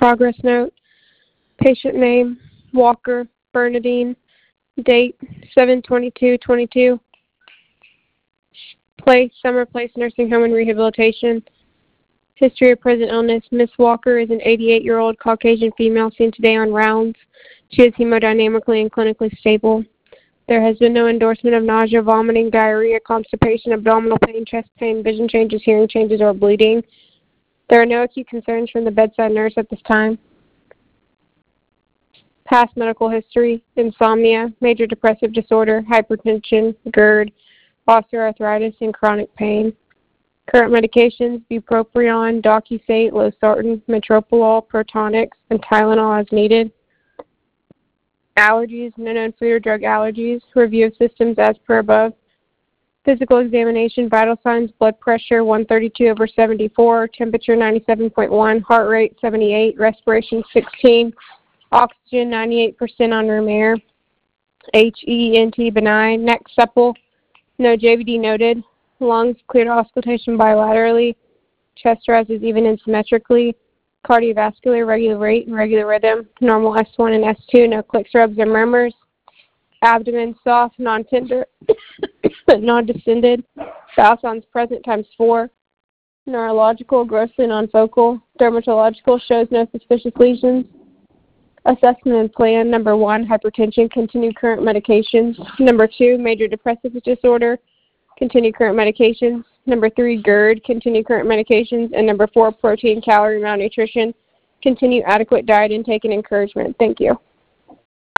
Progress note. Patient name, Walker Bernadine. Date, 7/22/22. Place, Summer Place Nursing Home and Rehabilitation. History of present illness. Miss Walker is an 88-year-old Caucasian female seen today on rounds. She is hemodynamically and clinically stable. There has been no endorsement of nausea, vomiting, diarrhea, constipation, abdominal pain, chest pain, vision changes, hearing changes, or bleeding. There are no acute concerns from the bedside nurse at this time. Past medical history: insomnia, major depressive disorder, hypertension, GERD, osteoarthritis, and chronic pain. Current medications: bupropion, Docusate, losartan, metoprolol, Protonix, and Tylenol as needed. Allergies: no known food or drug allergies. Review of systems as per above. Physical examination: vital signs, blood pressure 132/74, temperature 97.1, heart rate 78, respiration 16, oxygen 98% on room air, HENT benign, neck supple, no JVD noted, lungs cleared auscultation bilaterally, chest rises even and symmetrically, cardiovascular regular rate and regular rhythm, normal S1 and S2, no clicks, rubs, or murmurs, abdomen soft, non-tender, non-distended, bowel sounds present ×4, neurological, grossly non-focal, dermatological, shows no suspicious lesions. Assessment and plan: number 1, hypertension, continue current medications. Number 2, major depressive disorder, continue current medications. Number 3, GERD, continue current medications. And number 4, protein, calorie malnutrition, continue adequate diet intake and encouragement. Thank you.